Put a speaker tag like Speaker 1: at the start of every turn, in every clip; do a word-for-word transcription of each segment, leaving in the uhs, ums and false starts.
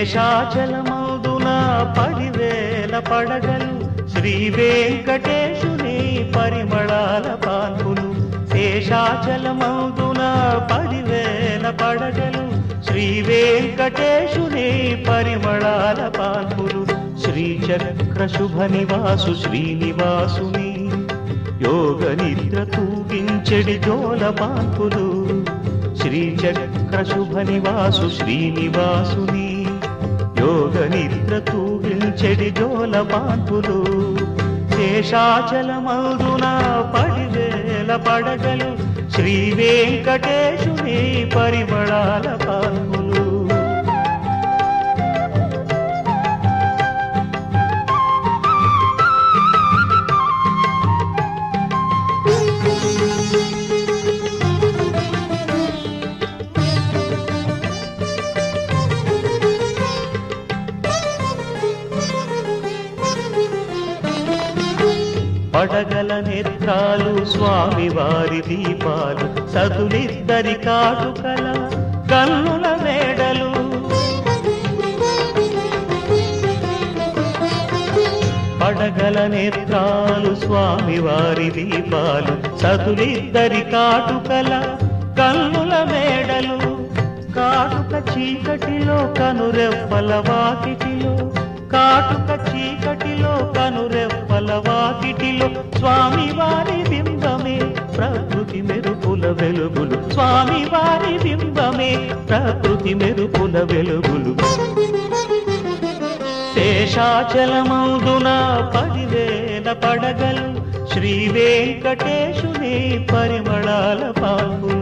Speaker 1: శేషాచలమౌదున పదివేల పడగలు శ్రీ వెంకటేశుని పరిమళాల పాన్పులు శేషాచలమౌదున పదివేల పడగలు శ్రీ వెంకటేశుని పరిమళాల పాన్పులు శ్రీచక్ర శుభ నివాసు శ్రీనివాసుని యోగ నిద్ర తూగించెడి జోల పాన్పులు శ్రీచక్ర శుభ నివాసు శ్రీనివాసుని యోగ నిద్ర తూగించెడి జోల పాన్పులు శేషాచలమౌదున పదివేల పడగలు శ్రీ వెంకటేశుని పరిమళాల పాన్పులు పడగల నేత్రాలు స్వామి వారి దీపాలు సతులిద్దరి కాటుకల కన్నుల మేడలు పడగల నేత్రాలు స్వామి వారి దీపాలు సతులిద్దరి కాటుకల కన్నుల మేడలు కాటుక చీకటిలో కనురెప్పల వాకిటిలో కాటుక చీకటిలో కనురెప్పల వాకిటిలో స్వామి వారి బింబమే ప్రకృతి మెరుపుల వెలుగులు స్వామి వారి బింబమే ప్రకృతి మెరుపుల వెలుగులు శేషాచలమౌదున పదివేల పడగలు శ్రీ వెంకటేశుని పరిమళాల పాన్పులు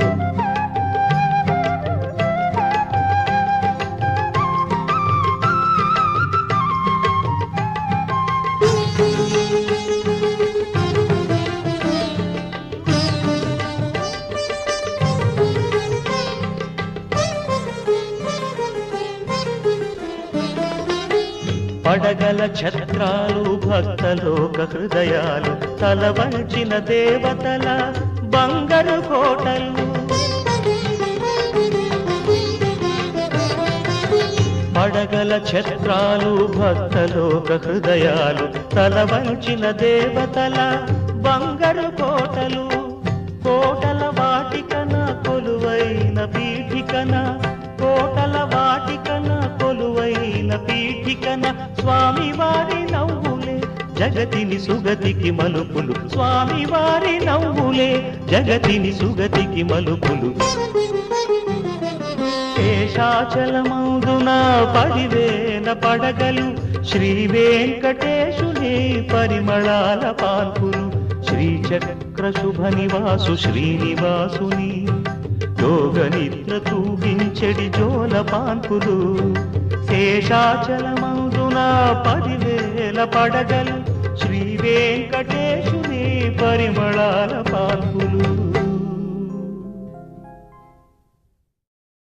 Speaker 1: పడగల ఛత్రాలు భక్తలోక హృదయాలు తలవంచిన దేవతల బంగారు కోటలు పడగల ఛత్రాలు భక్తలోక హృదయాలు తలవంచిన దేవతల బంగారు కోటలు కోటల వాటికన కొలువైన పీఠికన కోటల వాటికన కొలువైన పీఠికన స్వామి వారి నవ్వులే జగతిని సుగతికి మలుపులు స్వామి వారి నవ్వులే జగతిని సుగతికి మలుపులు శేషాచలమౌదున పదివేల పడగలు శ్రీ వెంకటేశుని పరిమళాల పాన్పులు శ్రీచక్ర శుభ నివాసు శ్రీనివాసుని యోగ నిద్ర తూగించెడి జోల పాన్పులు శేషాచలమౌదున పదివేల పడగలు శ్రీ వెంకటేశుని పరిమళాల పాన్పులు